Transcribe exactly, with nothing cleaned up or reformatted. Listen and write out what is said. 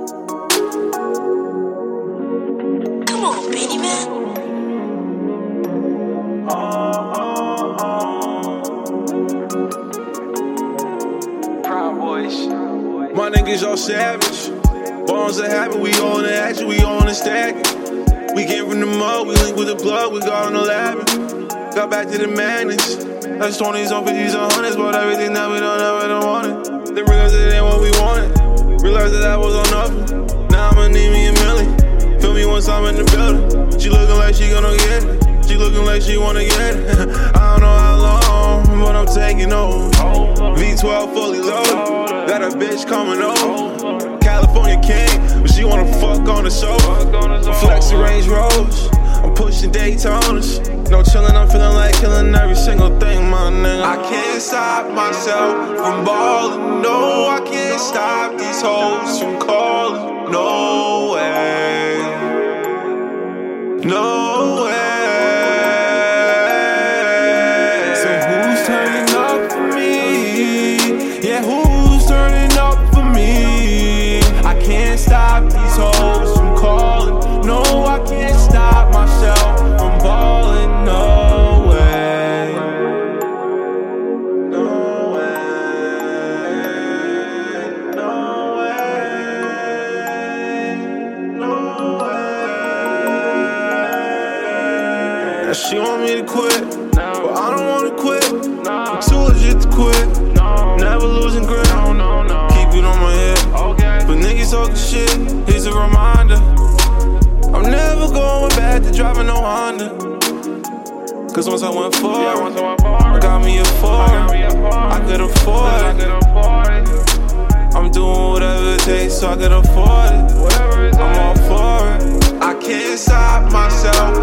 Come on, Beanie Man. Proud Boys. My niggas all savage. Bones are happy, we on the action, we on the stack. We came from the mud, we linked with the plug, we got on the lab. Got back to the madness. That's twenties on fifties on hundreds, but everything that we don't ever don't want it. Then realized that it ain't what we wanted. Realized that I was on nothing. Now I'ma need me a million. Feel me once I'm in the building. She looking like she gonna get it. She looking like she wanna get it. I don't know how long, but I'm taking over. V twelve fully loaded. Got a bitch coming over. California king, but she wanna fuck on the sofa. I'm flexing Range Rovers. I'm pushing Daytonas. No chillin', I'm feeling like killing every single thing, my nigga. I can't stop myself from ballin'. No, I can't stop these hoes from calling. No way. No way. So who's turning up for me? Yeah, who's turning up for me? I can't stop these hoes from calling. No, I can't stop myself from ballin'. No way. No way. No way. No way. Now she want me to quit, but I don't wanna quit. I'm too legit to quit. Never losing grip. Keep it on my head. But niggas talking shit, here's a reminder. I'm never going back to driving no Honda. Cause once I went forward, I got me a Ford. I could afford it. I'm doing whatever it takes so I could afford it. I'm all for it. I can't stop myself